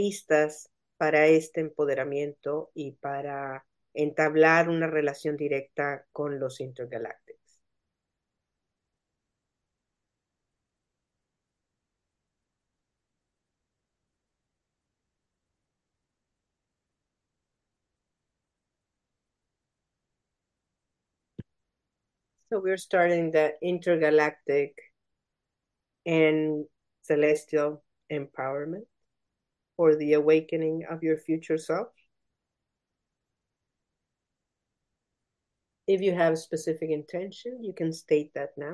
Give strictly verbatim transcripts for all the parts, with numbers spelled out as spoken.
listas para este empoderamiento y para entablar una relación directa con los Intergalactics. So we're starting the intergalactic and celestial empowerment for the awakening of your future self. If you have a specific intention, you can state that now.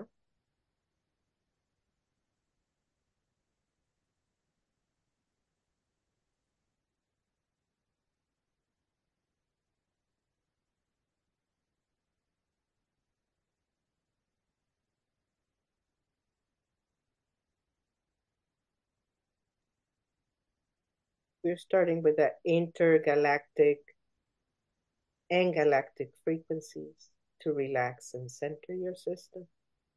We're starting with the intergalactic and galactic frequencies to relax and center your system.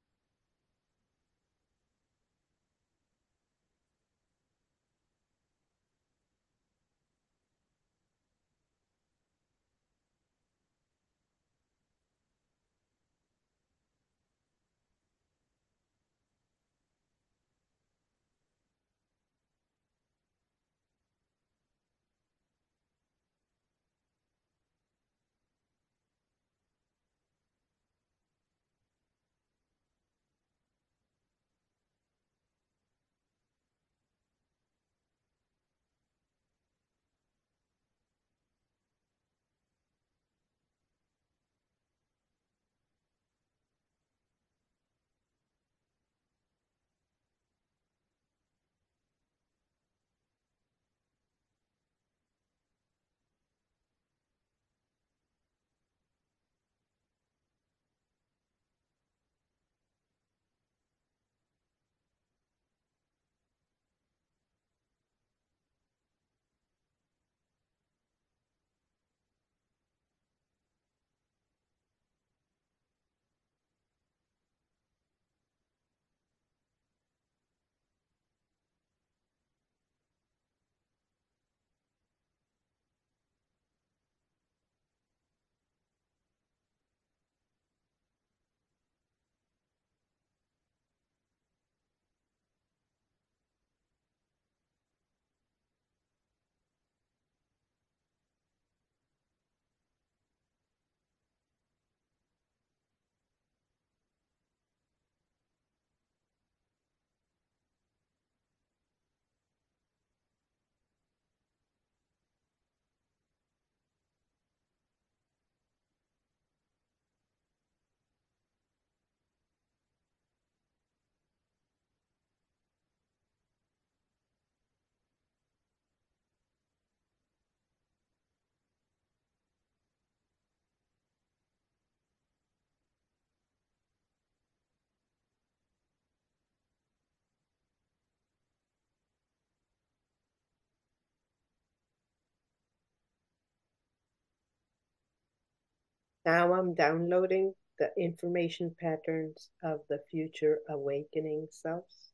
Now I'm downloading the information patterns of the future awakening selves.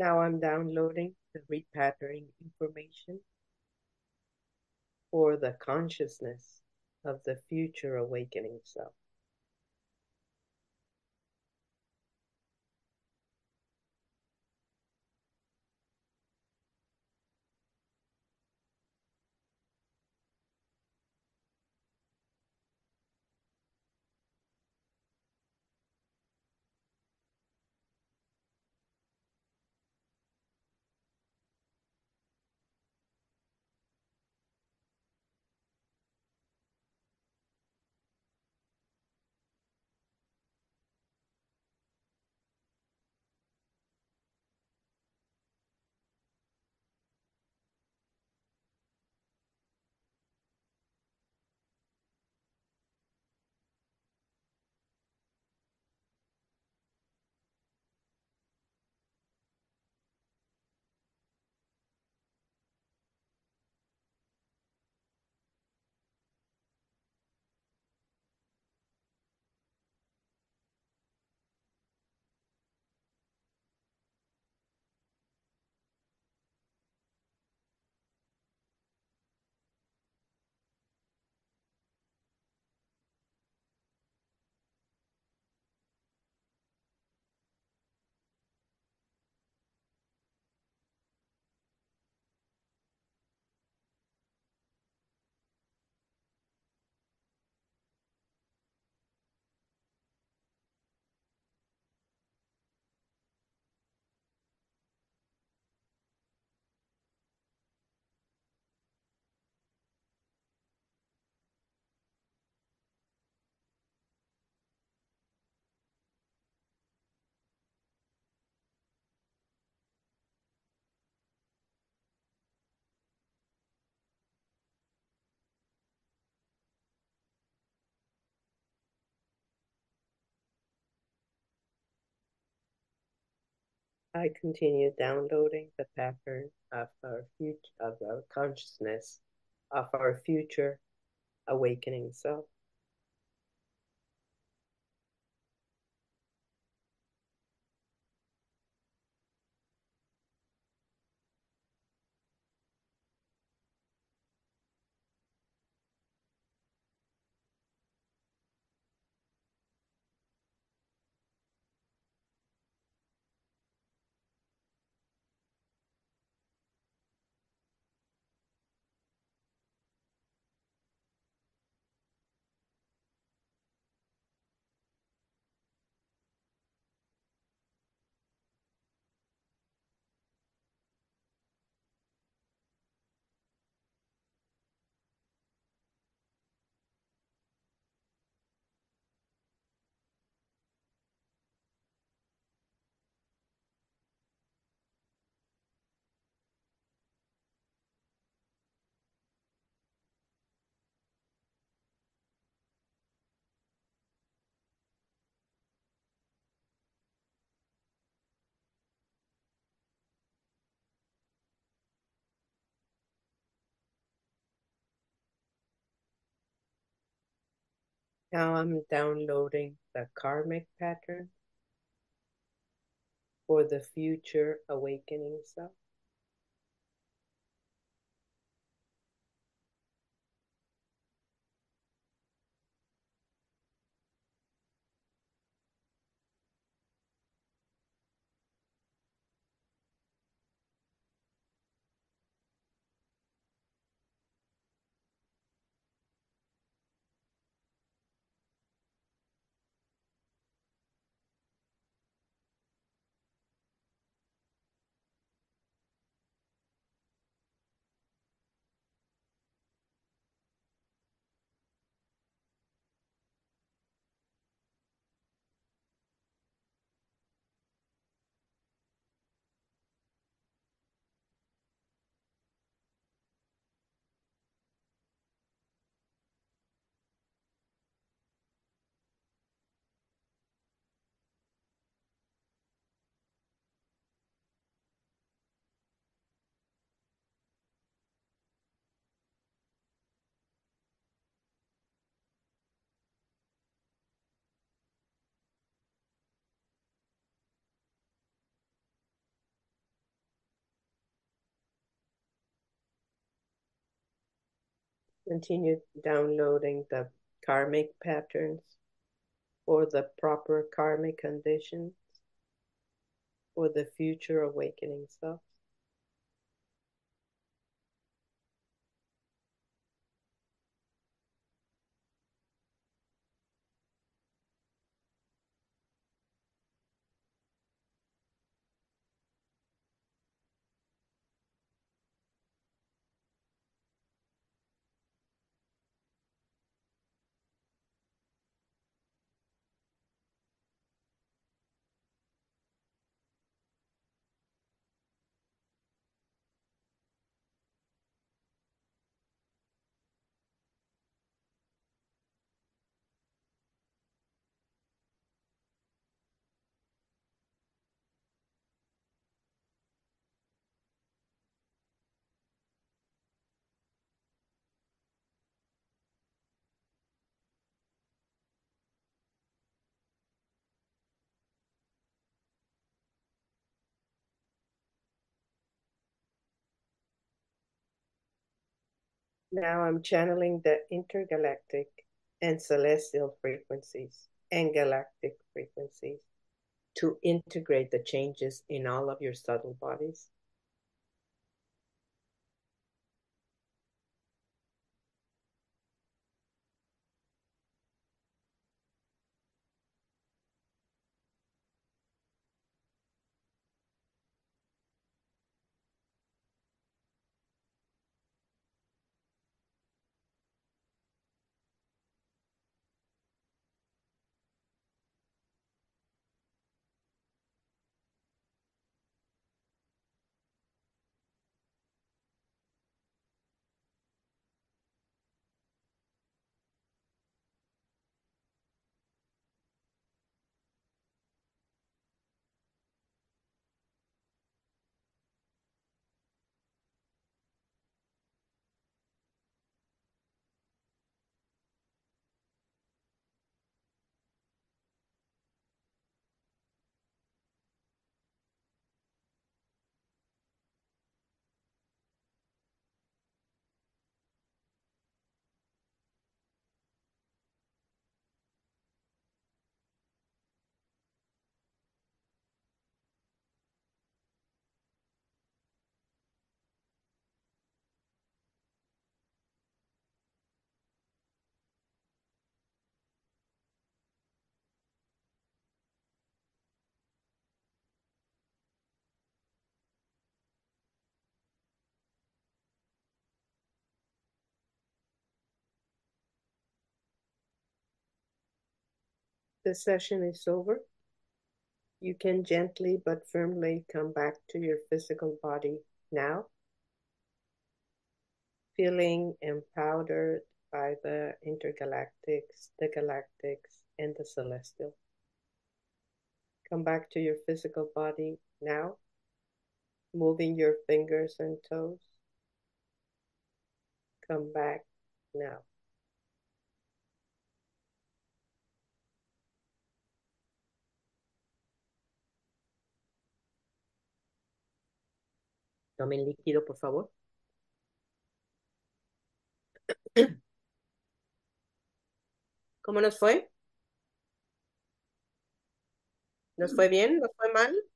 Now I'm downloading the repatterning information for the consciousness of the future awakening self. I continue downloading the pattern of our future, of our consciousness, of our future awakening self. Now I'm downloading the karmic pattern for the future awakening self. Continue downloading the karmic patterns for the proper karmic conditions for the future awakening self. Now I'm channeling the intergalactic and celestial frequencies and galactic frequencies to integrate the changes in all of your subtle bodies. The session is over. You can gently but firmly come back to your physical body now, feeling empowered by the intergalactics, the galactics, and the celestial. Come back to your physical body now, moving your fingers and toes. Come back now. Tomen líquido, por favor. ¿Cómo nos fue? ¿Nos fue bien? ¿Nos fue mal?